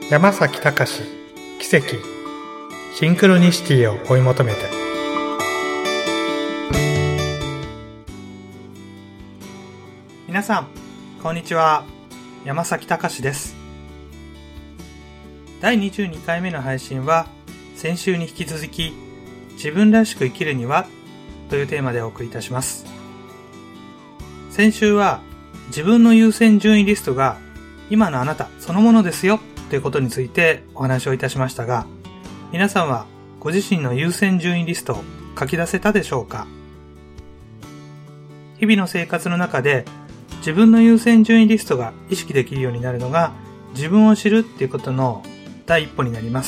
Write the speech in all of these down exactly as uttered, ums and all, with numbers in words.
山崎隆奇跡シンクロニシティを追い求めて。皆さんこんにちは、山崎隆です。だいにじゅうにかいめの配信は先週に引き続き、自分らしく生きるにはというテーマでお送りいたします。先週は自分の優先順位リストが今のあなたそのものですよということについてお話をいたしましたが、皆さんはご自身の優先順位リストを書き出せたでしょうか？日々の生活の中で自分の優先順位リストが意識できるようになるのが自分を知るっていうことの第一歩になります。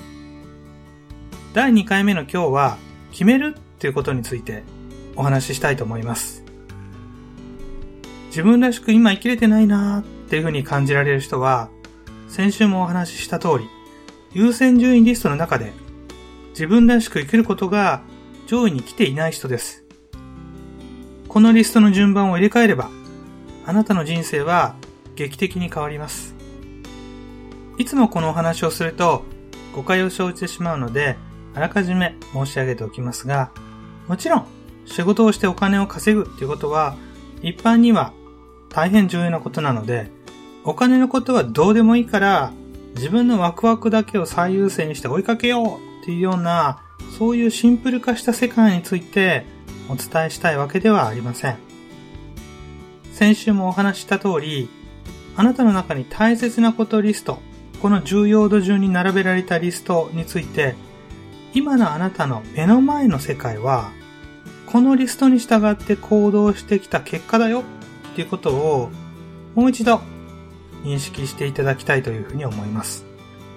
だいにかいめの今日は決めるっていうことについてお話ししたいと思います。自分らしく今生きれてないなーっていうふうに感じられる人は、先週もお話しした通り、優先順位リストの中で自分らしく生きることが上位に来ていない人です。このリストの順番を入れ替えれば、あなたの人生は劇的に変わります。いつもこのお話をすると誤解を生じてしまうので、あらかじめ申し上げておきますが、もちろん仕事をしてお金を稼ぐっていうことは一般には大変重要なことなので、お金のことはどうでもいいから自分のワクワクだけを最優先にして追いかけようっていうような、そういうシンプル化した世界についてお伝えしたいわけではありません。先週もお話しした通り、あなたの中に大切なことリスト、この重要度順に並べられたリストについて、今のあなたの目の前の世界はこのリストに従って行動してきた結果だよっていうことをもう一度認識していただきたいというふうに思います。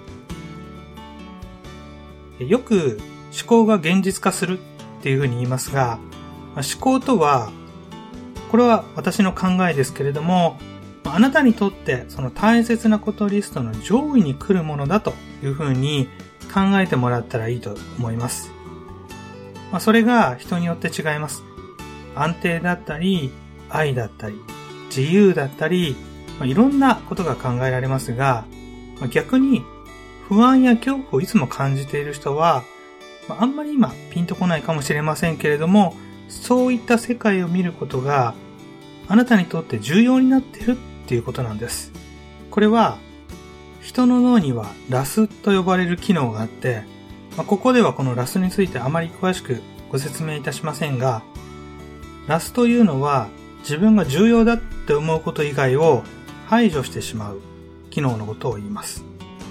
よく思考が現実化するっていうふうに言いますが、思考とは、これは私の考えですけれども、あなたにとってその大切なことリストの上位に来るものだというふうに考えてもらったらいいと思います。まあ、それが人によって違います。安定だったり、愛だったり、自由だったり、まあ、いろんなことが考えられますが、まあ、逆に不安や恐怖をいつも感じている人は、まあ、あんまり今ピンとこないかもしれませんけれども、そういった世界を見ることがあなたにとって重要になっているっていうことなんです。これは人の脳にはラスと呼ばれる機能があって、まあ、ここではこのラスについてあまり詳しくご説明いたしませんが、ラスというのは自分が重要だって思うこと以外を排除してしまう機能のことを言います。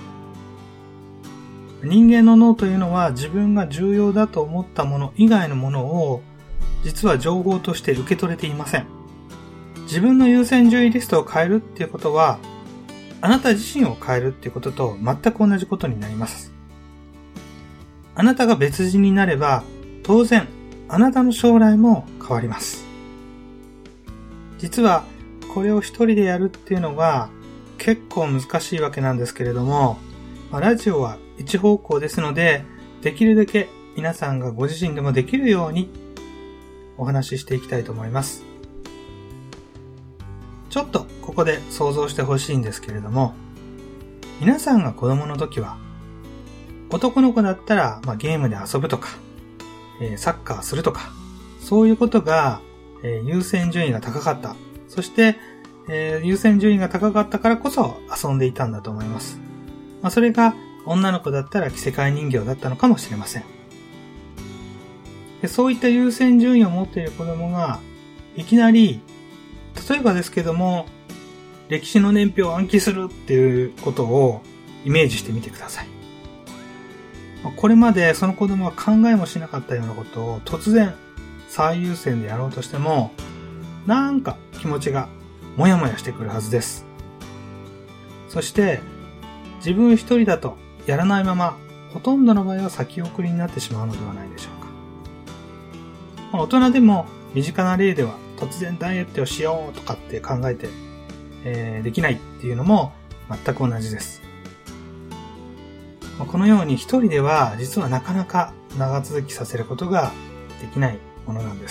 人間の脳というのは自分が重要だと思ったもの以外のものを実は情報として受け取れていません。自分の優先順位リストを変えるっていうことは、あなた自身を変えるっていうことと全く同じことになります。あなたが別人になれば、当然あなたの将来も変わります。実はこれを一人でやるっていうのが結構難しいわけなんですけれども、ラジオは一方向ですので、できるだけ皆さんがご自身でもできるようにお話ししていきたいと思います。ちょっとここで想像してほしいんですけれども、皆さんが子供の時は、男の子だったら、まあ、ゲームで遊ぶとか、えー、サッカーするとか、そういうことが、えー、優先順位が高かった。そして、えー、優先順位が高かったからこそ遊んでいたんだと思います。まあ、それが女の子だったら着せ替え人形だったのかもしれません。で、そういった優先順位を持っている子供がいきなり、例えばですけども、歴史の年表を暗記するっていうことをイメージしてみてください。これまでその子供は考えもしなかったようなことを突然最優先でやろうとしても、なんか気持ちがもやもやしてくるはずです。そして自分一人だとやらないまま、ほとんどの場合は先送りになってしまうのではないでしょうか。大人でも身近な例では、突然ダイエットをしようとかって考えて、えー、できないっていうのも全く同じです。このように一人では実はなかなか長続きさせることができないものなんです。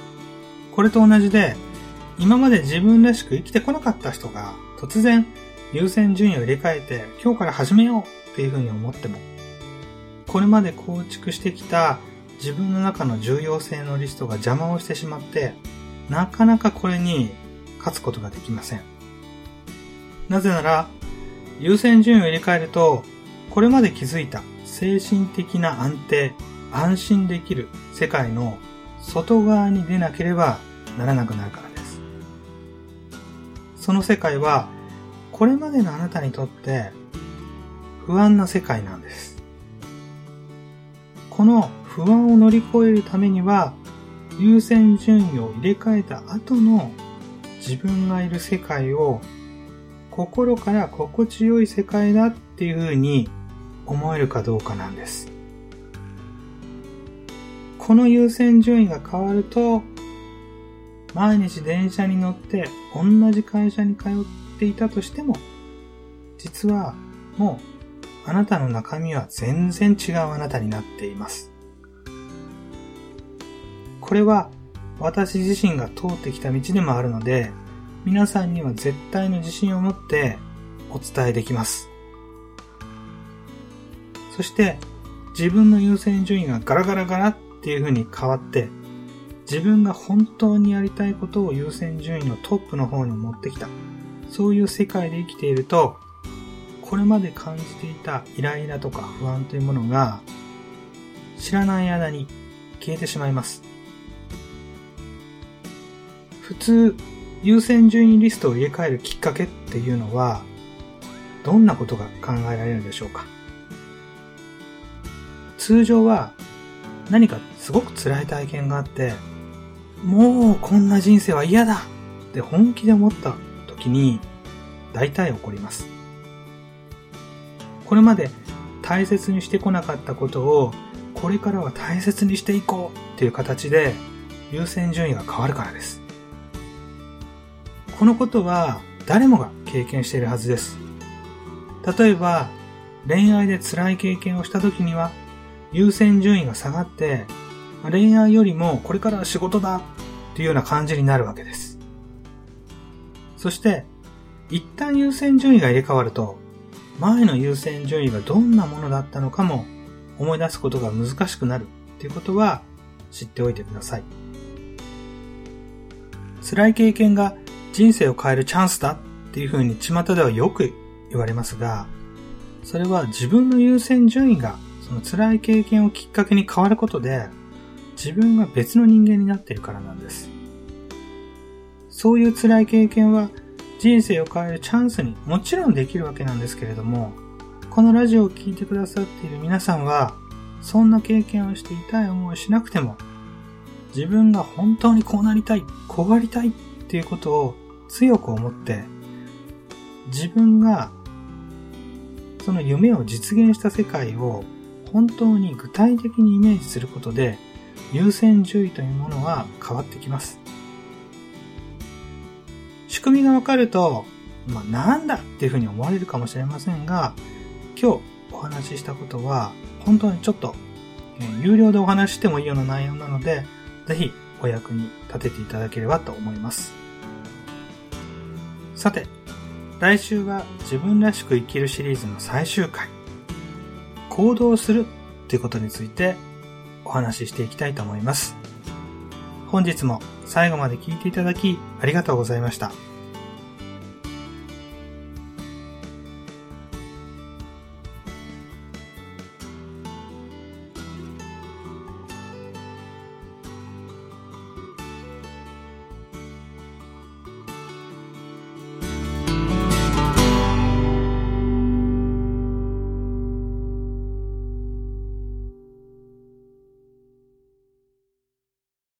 これと同じで、今まで自分らしく生きてこなかった人が突然優先順位を入れ替えて今日から始めようっていうふうに思っても、これまで構築してきた自分の中の重要性のリストが邪魔をしてしまって、なかなかこれに勝つことができません。なぜなら、優先順位を入れ替えると、これまで築いた精神的な安定、安心できる世界の外側に出なければならなくなるからです。その世界は、これまでのあなたにとって不安な世界なんです。この不安を乗り越えるためには、優先順位を入れ替えた後の自分がいる世界を心から心地よい世界だっていうふうに思えるかどうかなんです。この優先順位が変わると、毎日電車に乗って同じ会社に通っていたとしても、実はもうあなたの中身は全然違うあなたになっています。これは私自身が通ってきた道でもあるので、皆さんには絶対の自信を持ってお伝えできます。そして自分の優先順位がガラガラガラっていう風に変わって、自分が本当にやりたいことを優先順位のトップの方に持ってきた。そういう世界で生きていると、これまで感じていたイライラとか不安というものが知らない間に消えてしまいます。普通、優先順位リストを入れ替えるきっかけっていうのは、どんなことが考えられるでしょうか。通常は何かすごく辛い体験があって、もうこんな人生は嫌だって本気で思った時に大体起こります。これまで大切にしてこなかったことをこれからは大切にしていこうっていう形で優先順位が変わるからです。このことは誰もが経験しているはずです。例えば恋愛で辛い経験をした時には優先順位が下がって恋愛よりもこれからは仕事だっていうような感じになるわけです。そして一旦優先順位が入れ替わると前の優先順位がどんなものだったのかも思い出すことが難しくなるっていうことは知っておいてください。辛い経験が人生を変えるチャンスだっていうふうに巷ではよく言われますが、それは自分の優先順位がその辛い経験をきっかけに変わることで自分が別の人間になっているからなんです。そういう辛い経験は人生を変えるチャンスにもちろんできるわけなんですけれども、このラジオを聞いてくださっている皆さんはそんな経験をして痛い思いをしなくても、自分が本当にこうなりたい、こうありたいっていうことを強く思って、自分がその夢を実現した世界を本当に具体的にイメージすることで優先順位というものは変わってきます。仕組みがわかると、まあ、なんだっていうふうに思われるかもしれませんが、今日お話ししたことは本当にちょっと、えー、有料でお話ししてもいいような内容なので、ぜひお役に立てていただければと思います。さて、来週は自分らしく生きるシリーズの最終回、行動するということについてお話ししていきたいと思います。本日も最後まで聞いていただきありがとうございました。